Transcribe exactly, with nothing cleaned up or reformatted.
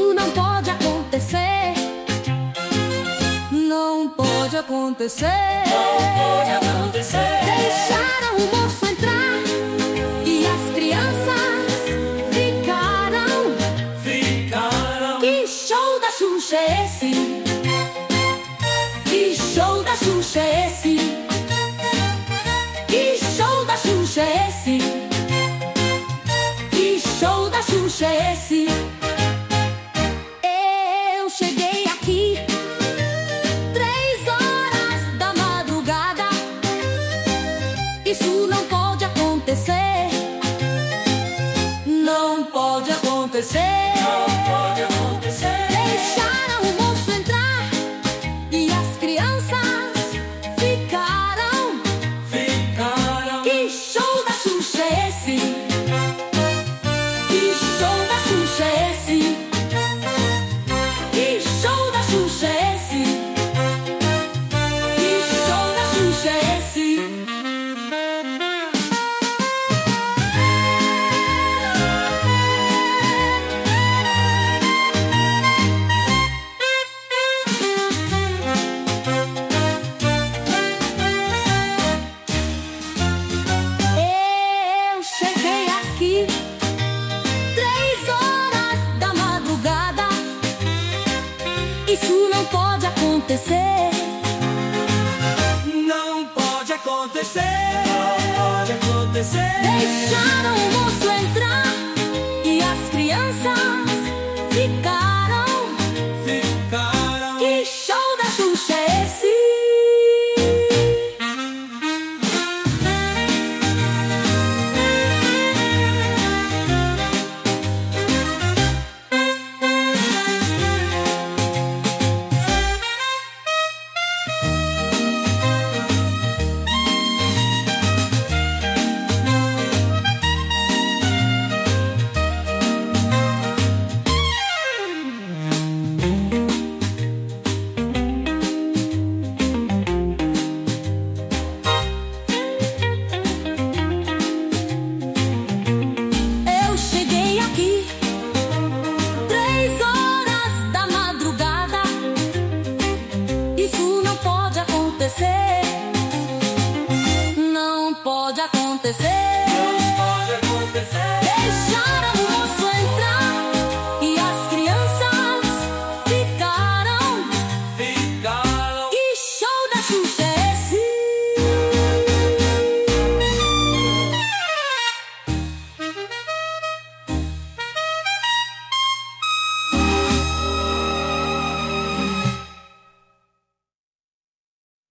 Isso não pode acontecer. Não pode acontecer. Não pode acontecer. Deixaram o moço entrar e as crianças ficaram. Ficaram. Que show da Xuxa é esse? Que show da Xuxa é esse? Que show da Xuxa é esse? Que show da Xuxa é esse? Eu cheguei aqui três horas da madrugada. Isso não pode acontecer. Não pode acontecer. Não pode acontecer. Deixaram o moço entrar e as crianças ficaram. Ficaram. Que show da Xuxa é esse? Que show da Xuxa é esse? Que show da Xuxa é esse? Que show da Xuxa é esse? Eu cheguei aqui três horas da madrugada. Isso não pode acontecer. Não pode acontecer. Não pode acontecer. Deixaram o moço entrar e as crianças ficaram. Ficaram. Que show da Xuxa é esse? Eu cheguei aqui três horas da madrugada. Isso não pode acontecer. Não pode acontecer.